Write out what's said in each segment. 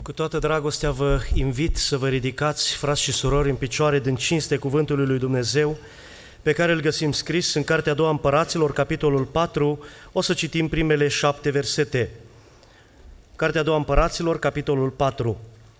Cu toată dragostea vă invit să vă ridicați, frați și surori, în picioare din cinste cuvântului lui Dumnezeu, pe care îl găsim scris în Cartea a doua Împăraților, capitolul 4, o să citim primele 7 versete. Cartea a doua Împăraților, capitolul 4.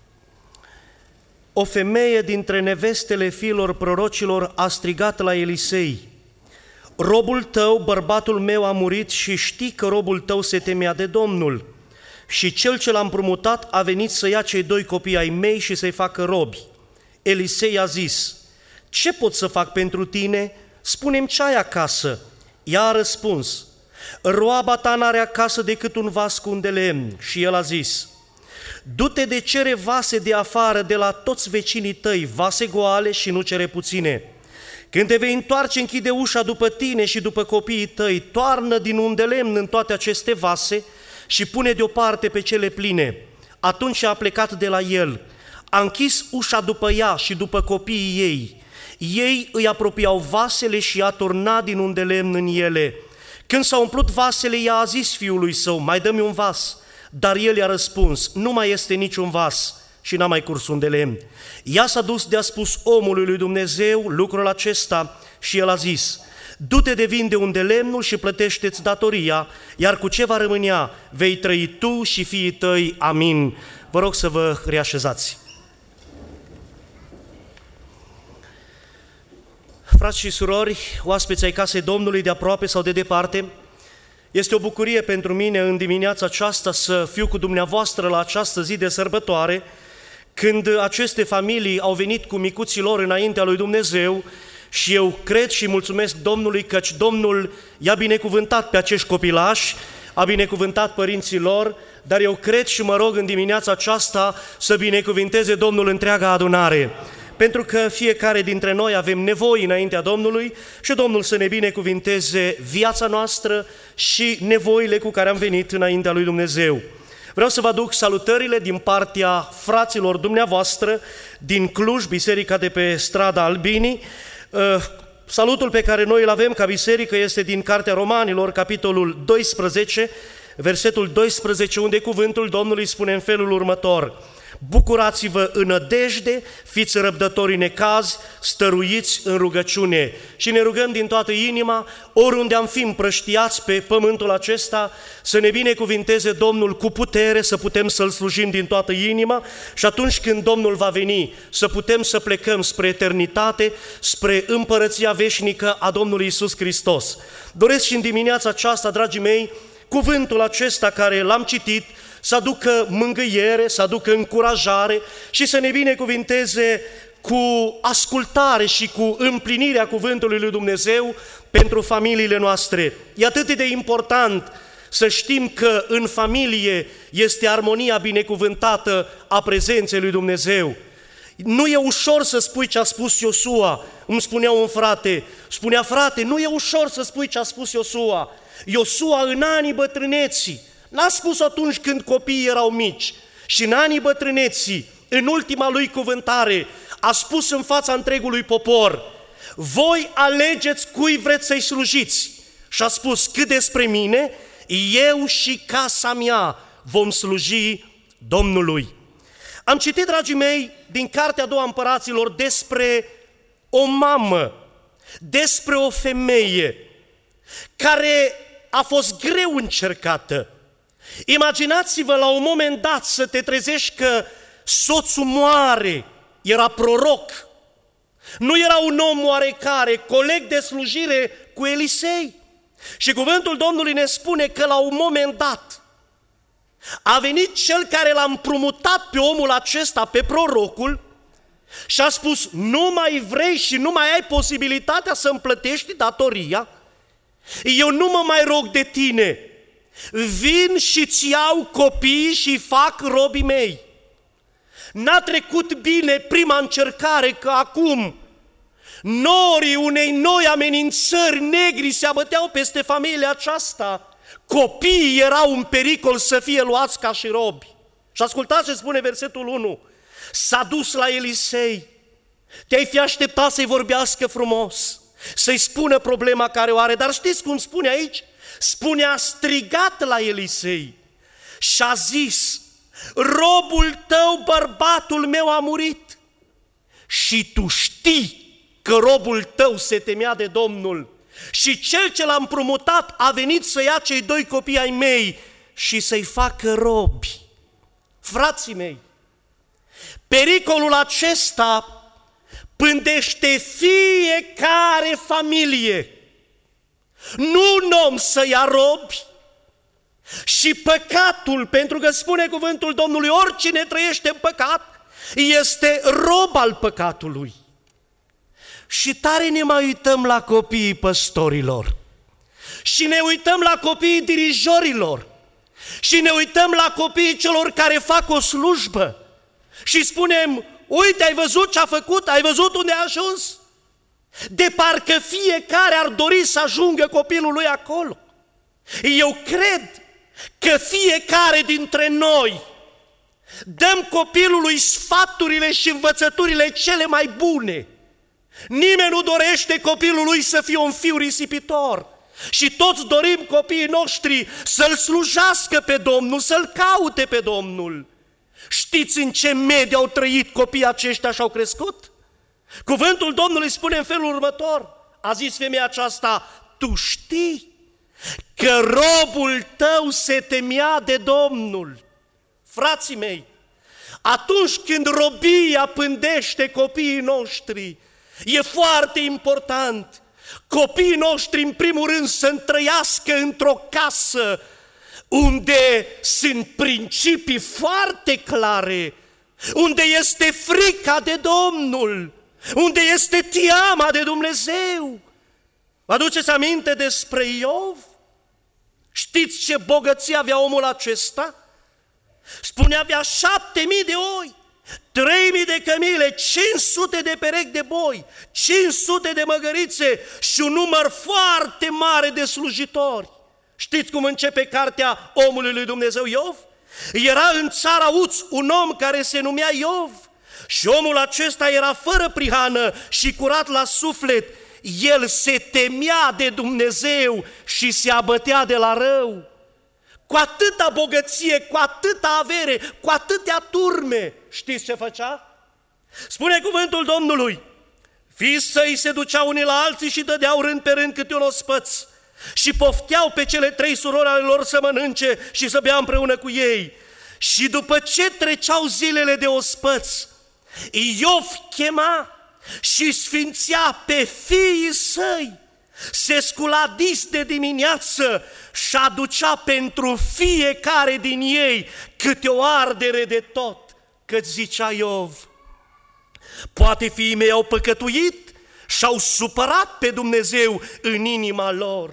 O femeie dintre nevestele fiilor prorocilor a strigat la Elisei: robul tău, bărbatul meu, a murit și știi că robul tău se temea de Domnul. Și cel ce l-a împrumutat a venit să ia cei 2 copii ai mei și să-i facă robi. Elisei a zis: ce pot să fac pentru tine? Spune-mi ce ai acasă. Ea a răspuns: roaba ta n-are acasă decât un vas cu un de lemn. Și el a zis: du-te de cere vase de afară de la toți vecinii tăi, vase goale și nu cere puține. Când te vei întoarce, închide ușa după tine și după copiii tăi, toarnă din un de lemn în toate aceste vase și pune deoparte pe cele pline. Atunci a plecat de la el, a închis ușa după ea și după copiii ei. Ei îi apropiau vasele și a turnat din un de lemn în ele. Când s-au umplut vasele, ea a zis fiului său: mai dă-mi un vas. Dar el i-a răspuns: nu mai este niciun vas. Și n-a mai curs un de lemn. Ea s-a dus de a spus omului lui Dumnezeu lucrul acesta și el a zis: du-te de vinde un de lemnul și plătește-ți datoria, iar cu ce va rămânea vei trăi tu și fiii tăi. Amin. Vă rog să vă reașezați. Frați și surori, oaspeți ai casei Domnului de aproape sau de departe, este o bucurie pentru mine în dimineața aceasta să fiu cu dumneavoastră la această zi de sărbătoare, când aceste familii au venit cu micuții lor înaintea lui Dumnezeu. Și eu cred și mulțumesc Domnului căci Domnul i-a binecuvântat pe acești copilași, a binecuvântat părinții lor, dar eu cred și mă rog în dimineața aceasta să binecuvinteze Domnul întreaga adunare, pentru că fiecare dintre noi avem nevoi înaintea Domnului și Domnul să ne binecuvinteze viața noastră și nevoile cu care am venit înaintea lui Dumnezeu. Vreau să vă aduc salutările din partea fraților dumneavoastră din Cluj, biserica de pe strada Albinii. Salutul pe care noi îl avem ca biserică este din Cartea Romanilor, capitolul 12, versetul 12, unde cuvântul Domnului spune în felul următor: bucurați-vă în nădejde, fiți răbdători în necaz, stăruiți în rugăciune. Și ne rugăm din toată inima, oriunde am fi împrăștiați pe pământul acesta, să ne binecuvinteze Domnul cu putere, să putem să-L slujim din toată inima și atunci când Domnul va veni, să putem să plecăm spre eternitate, spre împărăția veșnică a Domnului Iisus Hristos. Doresc și în dimineața aceasta, dragii mei, cuvântul acesta care l-am citit să aducă mângâiere, să aducă încurajare și să ne binecuvinteze cu ascultare și cu împlinirea cuvântului lui Dumnezeu pentru familiile noastre. E atât de important să știm că în familie este armonia binecuvântată a prezenței lui Dumnezeu. Nu e ușor să spui ce a spus Iosua, îmi spunea un frate, frate, nu e ușor să spui ce a spus Iosua. Iosua în anii bătrâneții, n-a spus atunci când copiii erau mici, și în anii bătrâneții, în ultima lui cuvântare, a spus în fața întregului popor: voi alegeți cui vreți să-i slujiți. Și a spus: cât despre mine, eu și casa mea vom sluji Domnului. Am citit, dragii mei, din Cartea a doua Împăraților despre o mamă, despre o femeie care a fost greu încercată. Imaginați-vă la un moment dat să te trezești că soțul moare, era proroc, nu era un om oarecare, coleg de slujire cu Elisei. Și cuvântul Domnului ne spune că la un moment dat a venit cel care l-a împrumutat pe omul acesta, pe prorocul, și a spus: nu mai vrei și nu mai ai posibilitatea să-mi plătești datoria? Eu nu mă mai rog de tine, vin și-ți iau copiii și fac robii mei. N-a trecut bine prima încercare, că acum norii unei noi amenințări negri se abăteau peste familia aceasta. Copiii erau în pericol să fie luați ca și robi. Și ascultați ce spune versetul 1. S-a dus la Elisei. Te-ai fi așteptat să-i vorbească frumos, să-i spună problema care o are, dar știți cum spune aici? Spune: a strigat la Elisei și a zis: robul tău, bărbatul meu, a murit. Și tu știi că robul tău se temea de Domnul și cel ce l-a împrumutat a venit să ia cei 2 copii ai mei și să-i facă robi. Frații mei, pericolul acesta pândește fiecare familie. Nu un om să ia robi. Și păcatul, pentru că spune cuvântul Domnului, oricine trăiește în păcat este rob al păcatului. Și tare ne mai uităm la copiii păstorilor și ne uităm la copiii dirijorilor și ne uităm la copiii celor care fac o slujbă și spunem, uite, ai văzut ce a făcut, ai văzut unde a ajuns? De parcă fiecare ar dori să ajungă copilul lui acolo. Eu cred că fiecare dintre noi dăm copilului sfaturile și învățăturile cele mai bune. Nimeni nu dorește copilul lui să fie un fiu risipitor și toți dorim copiii noștri să-L slujească pe Domnul, să-L caute pe Domnul. Știți în ce mediu au trăit copiii aceștia și au crescut? Cuvântul Domnului spune în felul următor, a zis femeia aceasta, tu știi că robul tău se temea de Domnul. Frații mei, atunci când robia pândește copiii noștri, e foarte important copiii noștri în primul rând să trăiască într-o casă unde sunt principii foarte clare, unde este frica de Domnul, unde este teama de Dumnezeu. Vă aduceți aminte despre Iov? Știți ce bogăție avea omul acesta? Spune, avea 7.000 de oi, 3.000 de cămile, 500 de perechi de boi, 500 de măgărițe și un număr foarte mare de slujitori. Știți cum începe cartea omului lui Dumnezeu Iov? Era în țara Uț un om care se numea Iov și omul acesta era fără prihană și curat la suflet. El se temea de Dumnezeu și se abătea de la rău. Cu atâta bogăție, cu atâta avere, cu atâtea turme, știți ce făcea? Spune cuvântul Domnului, fiii săi se duceau unii la alții și dădeau rând pe rând câte un ospăț și pofteau pe cele 3 surori ale lor să mănânce și să bea împreună cu ei. Și după ce treceau zilele de ospăț, Iov chema și sfințea pe fiii săi, se scula dis de dimineață și aducea pentru fiecare din ei câte o ardere de tot, căci zicea Iov, poate fiii mei au păcătuit și au supărat pe Dumnezeu în inima lor.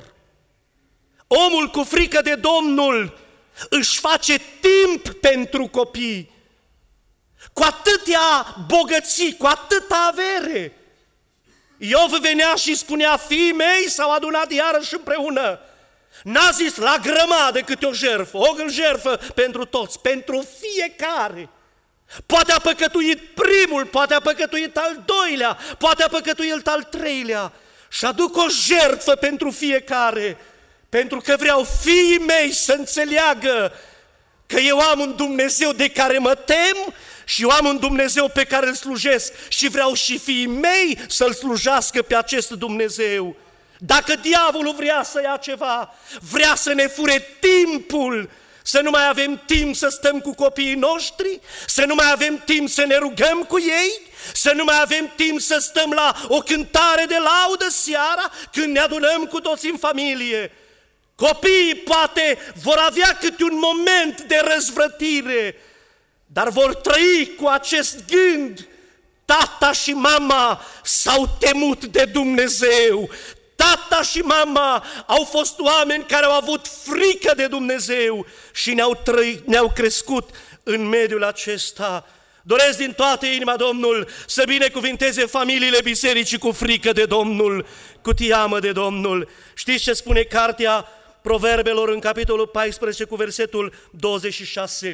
Omul cu frică de Domnul își face timp pentru copii, cu atâtea bogății, cu atâta avere. Iov venea și spunea, fiii mei s-au adunat iarăși împreună. N-a zis la grămadă câte o jertfă, o jertfă pentru toți, pentru fiecare. Poate a păcătuit primul, poate a păcătuit al doilea, poate a păcătuit al treilea și aduc o jertfă pentru fiecare, pentru că vreau fiii mei să înțeleagă că eu am un Dumnezeu de care mă tem și eu am un Dumnezeu pe care îl slujesc și vreau și fiii mei să-L slujească pe acest Dumnezeu. Dacă diavolul vrea să ia ceva, vrea să ne fure timpul, să nu mai avem timp să stăm cu copiii noștri, să nu mai avem timp să ne rugăm cu ei, să nu mai avem timp să stăm la o cântare de laudă seara când ne adunăm cu toți în familie. Copiii poate vor avea câte un moment de răzvrătire, dar vor trăi cu acest gând, tata și mama s-au temut de Dumnezeu, tata și mama au fost oameni care au avut frică de Dumnezeu și ne-au crescut în mediul acesta. Doresc din toată inima, Domnul, să binecuvinteze familiile bisericii cu frică de Domnul, cu teamă de Domnul. Știți ce spune cartea Proverbelor în capitolul 14 cu versetul 26?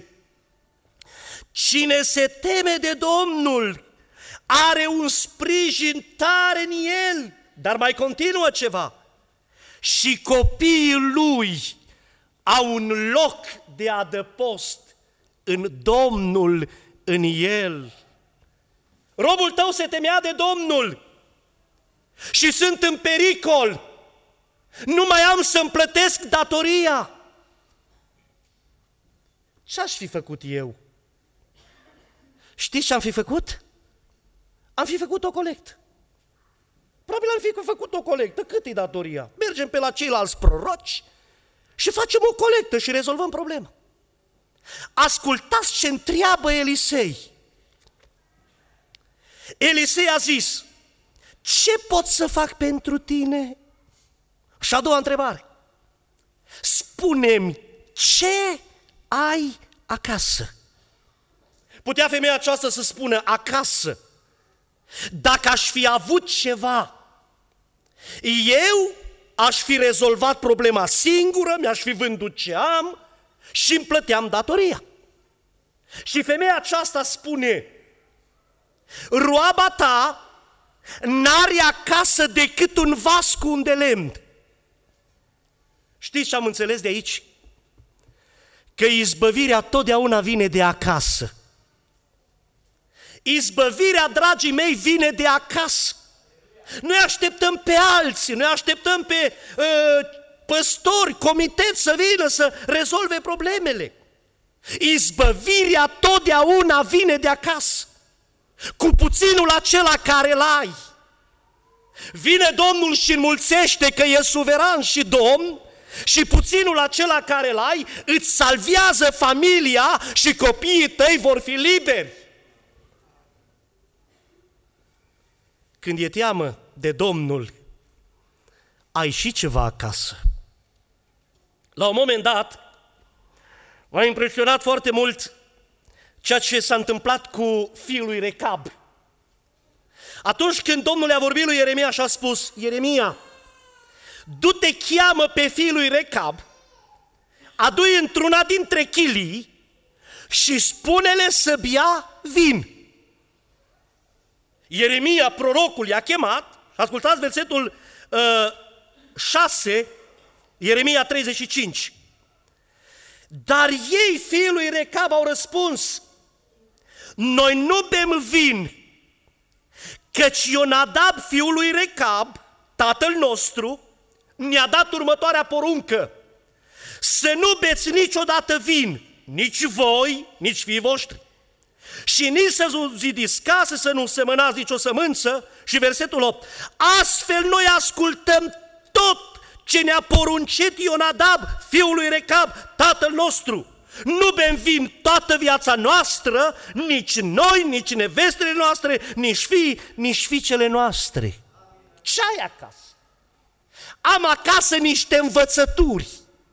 Cine se teme de Domnul are un sprijin tare în el, dar mai continuă ceva. Și copiii lui au un loc de adăpost în Domnul, în El. Robul tău se temea de Domnul și sunt în pericol. Nu mai am să-mi plătesc datoria. Ce-aș fi făcut eu? Știți ce am fi făcut? Am fi făcut o colectă. Probabil am fi făcut o colectă. Cât e datoria? Mergem pe la ceilalți proroci și facem o colectă și rezolvăm problema. Ascultați ce întreabă Elisei. Elisei a zis: ce pot să fac pentru tine? Și a doua întrebare: spune-mi ce ai acasă. Putea femeia aceasta să spună: acasă, dacă aș fi avut ceva, eu aș fi rezolvat problema singură, mi-aș fi vândut ce am și îmi plăteam datoria. Și femeia aceasta spune: roaba ta n-are acasă decât un vas cu un de lemn. Știți ce am înțeles de aici? Că izbăvirea totdeauna vine de acasă. Izbăvirea, dragii mei, vine de acasă. Noi așteptăm pe alții, noi așteptăm pe păstori, comiteti să vină să rezolve problemele. Izbăvirea totdeauna vine de acasă. Cu puținul acela care l-ai. Vine Domnul și înmulțește că e suveran și Domn, și puținul acela care l-ai îți salvează familia și copiii tăi vor fi liberi. Când e teamă de Domnul, ai și ceva acasă. La un moment dat, m-a impresionat foarte mult ceea ce s-a întâmplat cu fiul lui Recab. Atunci când Domnul i-a vorbit lui Ieremia și a spus: Ieremia, du-te, cheamă pe fiul lui Recab, adu-i într-una dintre chilii și spune-le să bea vin. Ieremia, prorocul, i-a chemat, ascultați versetul 6, Ieremia 35. Dar ei, fiul lui Recab, au răspuns: noi nu bem vin, căci Ionadab, fiul lui Recab, tatăl nostru, ne-a dat următoarea poruncă: să nu beți niciodată vin, nici voi, nici fiii voștri, și nici să zidiți case, să nu semănați nicio sămânță. Și versetul 8: astfel noi ascultăm tot ce ne-a poruncit Ionadab, fiul lui Recab, tatăl nostru. Nu bem vin toată viața noastră, nici noi, nici nevestele noastre, nici fii, nici fiicele noastre. Ce ai acasă? Am acasă niște învățături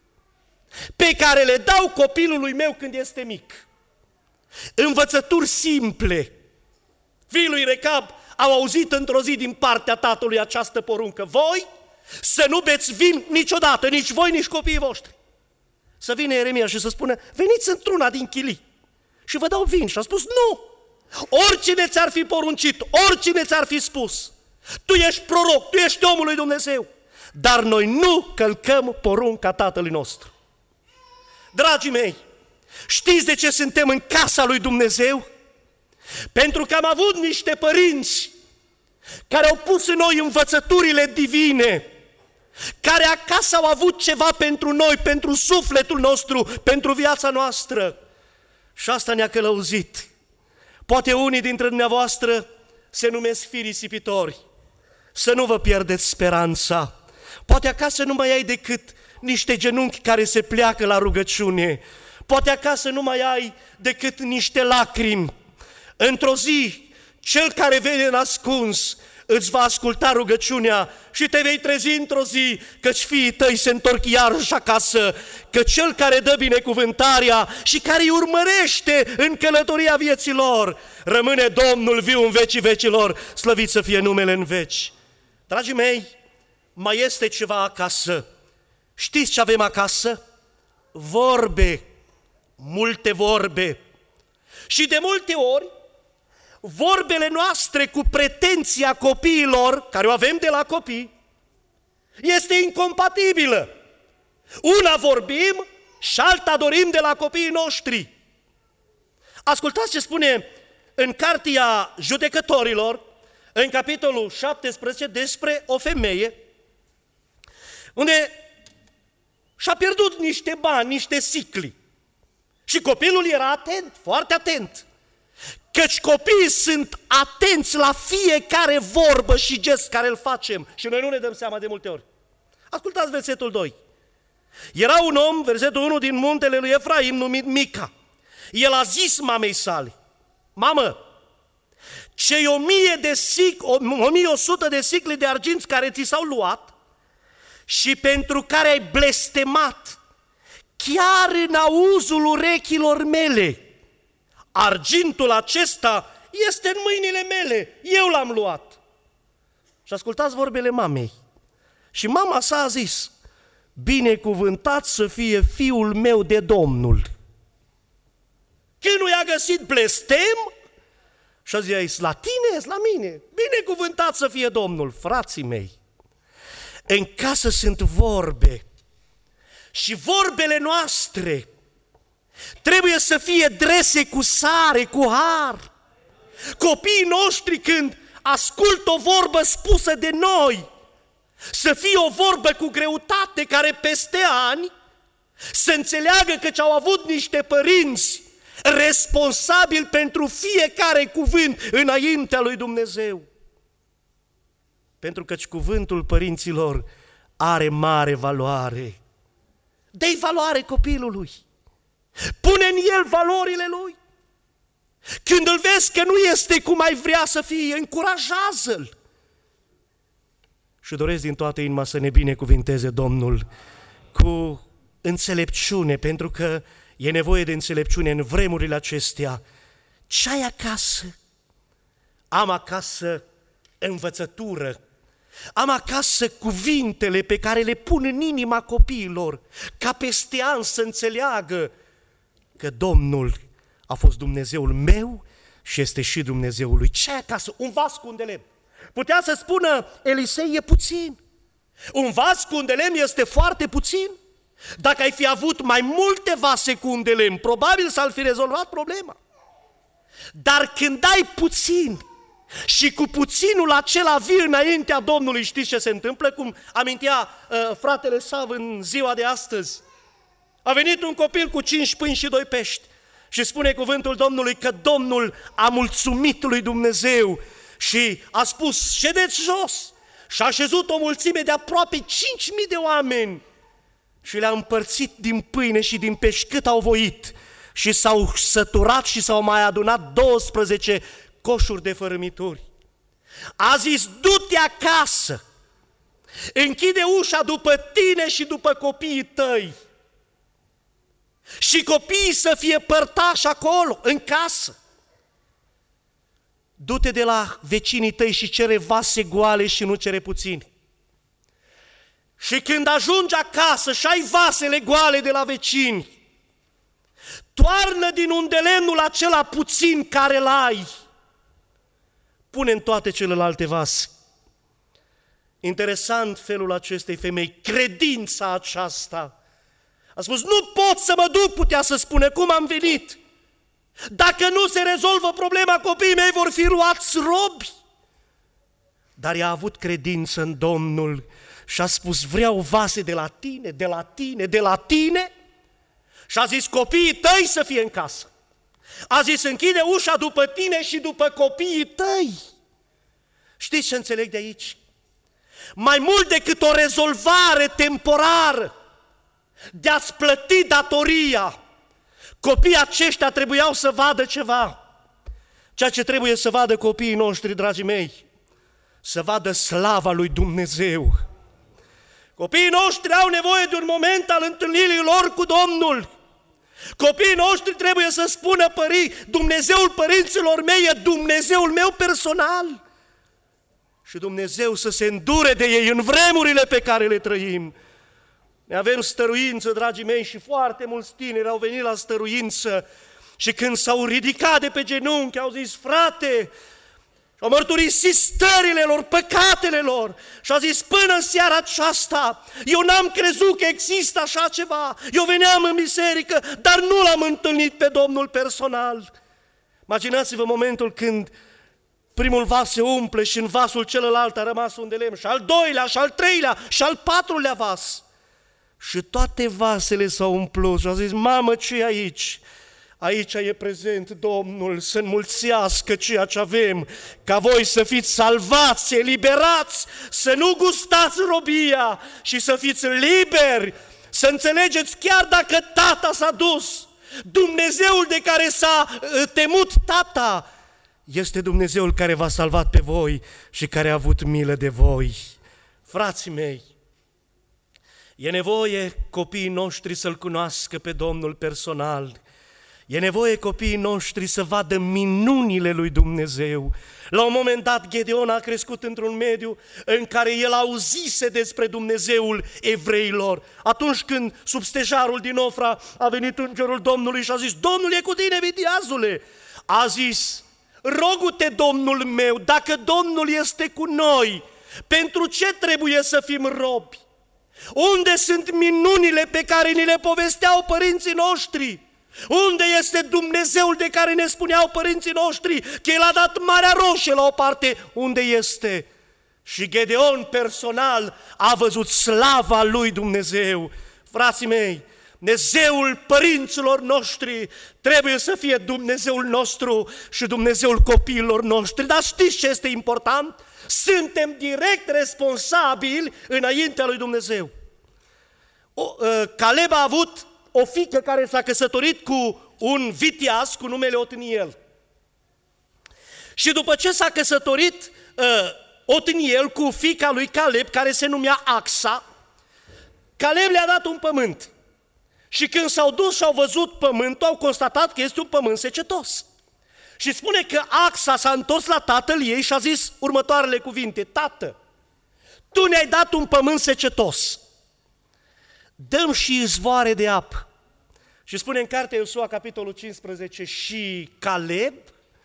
pe care le dau copilului meu când este mic. Învățături simple. Fiul lui Recab au auzit într-o zi din partea tatălui această poruncă: voi să nu beți vin niciodată, nici voi, nici copiii voștri. Să vină Ieremia și să spună: veniți într-una din chilii și vă dau vin. Și a spus: nu! Oricine ți-ar fi poruncit, oricine ți-ar fi spus, tu ești proroc, tu ești omul lui Dumnezeu, dar noi nu călcăm porunca tatălui nostru. Dragii mei, știți de ce suntem în casa lui Dumnezeu? Pentru că am avut niște părinți care au pus în noi învățăturile divine, care acasă au avut ceva pentru noi, pentru sufletul nostru, pentru viața noastră. Și asta ne-a călăuzit. Poate unii dintre dumneavoastră se numesc fii risipitori. Să nu vă pierdeți speranța. Poate acasă nu mai ai decât niște genunchi care se pleacă la rugăciune. Poate acasă nu mai ai decât niște lacrimi. Într-o zi, cel care vede în ascuns îți va asculta rugăciunea și te vei trezi într-o zi căci fiii tăi se întorc iarăși acasă, că cel care dă binecuvântarea și care îi urmărește în călătoria vieții lor, rămâne Domnul viu în vecii vecilor, slăvit să fie numele în veci. Dragii mei, mai este ceva acasă. Știți ce avem acasă? Vorbe, multe vorbe. Și de multe ori, vorbele noastre cu pretenția copiilor, care o avem de la copii, este incompatibilă. Una vorbim și alta dorim de la copiii noștri. Ascultați ce spune în Cartea Judecătorilor, în capitolul 17, despre o femeie unde și-a pierdut niște bani, niște sicli. Și copilul era atent, foarte atent. Căci copiii sunt atenți la fiecare vorbă și gest care îl facem și noi nu ne dăm seama de multe ori. Ascultați versetul 2. Era un om, versetul 1, din muntele lui Efraim, numit Mica. El a zis mamei sale: mamă, cei 1100 de sicli de argint care ți s-au luat și pentru care ai blestemat chiar în auzul urechilor mele, argintul acesta este în mâinile mele, eu l-am luat. Și ascultați vorbele mamei. Și mama sa a zis: binecuvântat să fie fiul meu de Domnul. Când nu i-a găsit blestem, și a zis: la tine, la mine, binecuvântat să fie Domnul. Frații mei, în casă sunt vorbe și vorbele noastre trebuie să fie drese cu sare, cu har. Copiii noștri, când ascultă o vorbă spusă de noi, să fie o vorbă cu greutate, care peste ani să înțeleagă că au avut niște părinți responsabili pentru fiecare cuvânt înaintea lui Dumnezeu. Pentru că cuvântul părinților are mare valoare. Dă-i valoare copilului. Pune în el valorile lui. Când îl vezi că nu este cum ai vrea să fie, încurajează-l. Și doresc din toată inima să ne binecuvinteze Domnul cu înțelepciune, pentru că e nevoie de înțelepciune în vremurile acestea. Ce ai acasă? Am acasă învățătură. Am acasă cuvintele pe care le pun în inima copiilor, ca peste ani să înțeleagă că Domnul a fost Dumnezeul meu și este și Dumnezeul lui. Ce ai acasă? Un vas cu un de lemn. Putea să spună Elisei: e puțin. Un vas cu un de lemn este foarte puțin. Dacă ai fi avut mai multe vase cu un de lemn, probabil s-ar fi rezolvat problema. Dar când ai puțin și cu puținul acela vii înaintea Domnului, știți ce se întâmplă? Cum amintea fratele Sav în ziua de astăzi. A venit un copil cu 5 pâini și 2 pești și spune cuvântul Domnului că Domnul a mulțumit lui Dumnezeu și a spus: ședeți jos. Și a așezut o mulțime de aproape 5.000 de oameni și le-a împărțit din pâine și din pești cât au voit. Și s-au săturat și s-au mai adunat 12 coșuri de fărâmituri. A zis: du-te acasă, închide ușa după tine și după copiii tăi. Și copiii să fie părtași acolo, în casă. Du-te de la vecinii tăi și cere vase goale și nu cere puțini. Și când ajungi acasă și ai vasele goale de la vecini, toarnă din undelemnul acela puțin care l-ai, pune în toate celelalte vase. Interesant felul acestei femei, credința aceasta. A spus: nu pot să mă duc, putea să spună, cum am venit. Dacă nu se rezolvă problema, copiii mei vor fi luați robi. Dar ea a avut credință în Domnul și a spus: vreau vase de la tine, de la tine, de la tine. Și a zis: copiii tăi să fie în casă. A zis: închide ușa după tine și după copiii tăi. Știți ce înțeleg de aici? Mai mult decât o rezolvare temporară de a-ți plăti datoria, copiii aceștia trebuiau să vadă ceva. Ceea ce trebuie să vadă copiii noștri, dragii mei, să vadă slava lui Dumnezeu. Copiii noștri au nevoie de un moment al întâlnirii lor cu Domnul. Copiii noștri trebuie să spună: Dumnezeul părinților mei e Dumnezeul meu personal. Și Dumnezeu să se îndure de ei în vremurile pe care le trăim. Ne avem stăruință, dragii mei, și foarte mulți tineri au venit la stăruință și când s-au ridicat de pe genunchi au zis: frate, și-au mărturisit stările lor, păcatele lor și au zis: până în seara aceasta eu n-am crezut că există așa ceva. Eu veneam în biserică, dar nu l-am întâlnit pe Domnul personal. Imaginați-vă momentul când primul vas se umple și în vasul celălalt a rămas un de lemn, și al doilea, și al treilea, și al patrulea vas. Și toate vasele s-au umplut și au zis: mamă, ce e aici? Aici e prezent Domnul să înmulțească ceea ce avem, ca voi să fiți salvați, eliberați, să nu gustați robia și să fiți liberi, să înțelegeți chiar dacă tata s-a dus, Dumnezeul de care s-a temut tata este Dumnezeul care v-a salvat pe voi și care a avut milă de voi. Frații mei, e nevoie copiii noștri să-L cunoască pe Domnul personal. E nevoie copiii noștri să vadă minunile lui Dumnezeu. La un moment dat, Gedeon a crescut într-un mediu în care el auzise despre Dumnezeul evreilor. Atunci când sub stejarul din Ofra a venit îngerul Domnului și a zis: Domnul e cu tine, viteazule! A zis: rogu-te, Domnul meu, dacă Domnul este cu noi, pentru ce trebuie să fim robi? Unde sunt minunile pe care ni le povesteau părinții noștri? Unde este Dumnezeul de care ne spuneau părinții noștri că El a dat Marea Roșie la o parte? Unde este? Și Gedeon personal a văzut slava lui Dumnezeu. Frații mei, Dumnezeul părinților noștri trebuie să fie Dumnezeul nostru și Dumnezeul copiilor noștri. Dar știți ce este important? Suntem direct responsabili înaintea lui Dumnezeu. Caleb a avut o fiică care s-a căsătorit cu un viteaz cu numele Otniel. Și după ce s-a căsătorit Otniel cu fiica lui Caleb, care se numea Axa, Caleb le-a dat un pământ. Și când s-au dus și au văzut pământul, au constatat că este un pământ secetos. Și spune că Axa s-a întors la tatăl ei și a zis următoarele cuvinte: tată, tu ne-ai dat un pământ secetos, dăm și izvoare de apă. Și spune în cartea Iosua, capitolul 15, și Caleb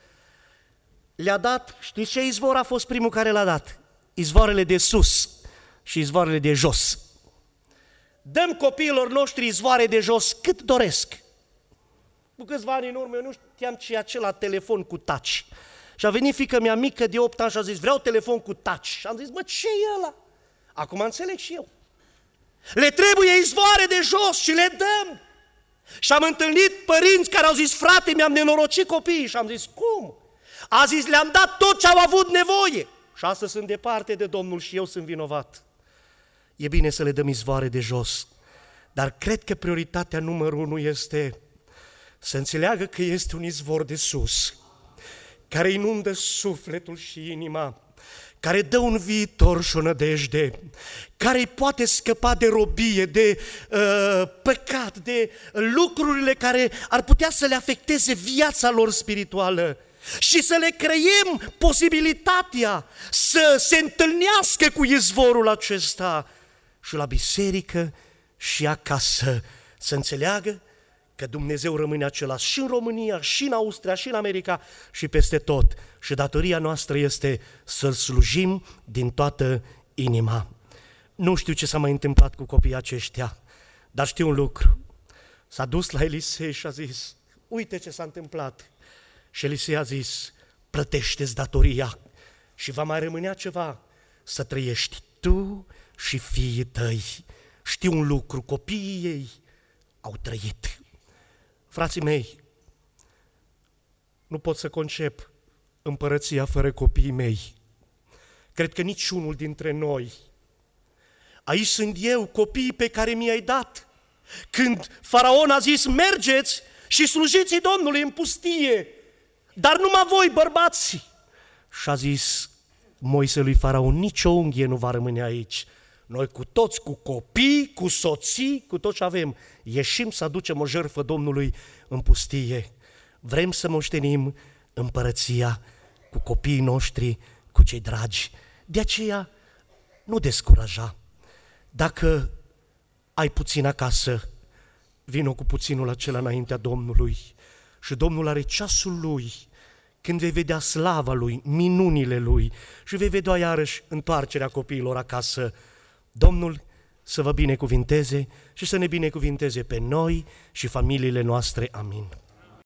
le-a dat, știți ce izvor a fost primul care l-a dat? Izvoarele de sus și izvoarele de jos. Dăm copiilor noștri izvoare de jos cât doresc. Cu câțiva ani în urmă, eu nu știam ce e acela telefon cu touch. Și a venit fiica mea mică de 8 ani și a zis: vreau telefon cu touch. Și am zis: mă, ce e ăla? Acum înțeleg și eu. Le trebuie izvoare de jos și le dăm. Și am întâlnit părinți care au zis: frate, mi-am nenorocit copiii. Și am zis: cum? A zis: le-am dat tot ce au avut nevoie. Și astăzi sunt departe de Domnul și eu sunt vinovat. E bine să le dăm izvoare de jos, dar cred că prioritatea numărul 1 este să înțeleagă că este un izvor de sus, care inundă sufletul și inima, care dă un viitor și o nădejde, care îi poate scăpa de robie, de păcat, de lucrurile care ar putea să le afecteze viața lor spirituală și să le creiem posibilitatea să se întâlnească cu izvorul acesta și la biserică și acasă, să înțeleagă că Dumnezeu rămâne același și în România, și în Austria, și în America, și peste tot. Și datoria noastră este să-L slujim din toată inima. Nu știu ce s-a mai întâmplat cu copiii aceștia, dar știu un lucru. S-a dus la Elisei și a zis: uite ce s-a întâmplat. Și Elisei a zis: plătește-ți datoria și va mai rămânea ceva, să trăiești tu și fiii tăi. Știu un lucru, copiii ei au trăit. Frații mei, nu pot să concep împărăția fără copiii mei. Cred că niciunul dintre noi. Aici sunt eu, copiii pe care mi-ai dat. Când Faraon a zis: mergeți și slujiți Domnului în pustie, dar numai voi, bărbații. Și a zis Moise lui Faraon: nici o unghie nu va rămâne aici. Noi cu toți, cu copii, cu soții, cu tot ce avem, ieșim să aducem o jertfă Domnului în pustie. Vrem să moștenim împărăția cu copiii noștri, cu cei dragi. De aceea, nu descuraja. Dacă ai puțin acasă, vină cu puținul acela înaintea Domnului. Și Domnul are ceasul Lui, când vei vedea slava Lui, minunile Lui și vei vedea iarăși întoarcerea copiilor acasă. Domnul să vă binecuvinteze și să ne binecuvinteze pe noi și familiile noastre. Amin.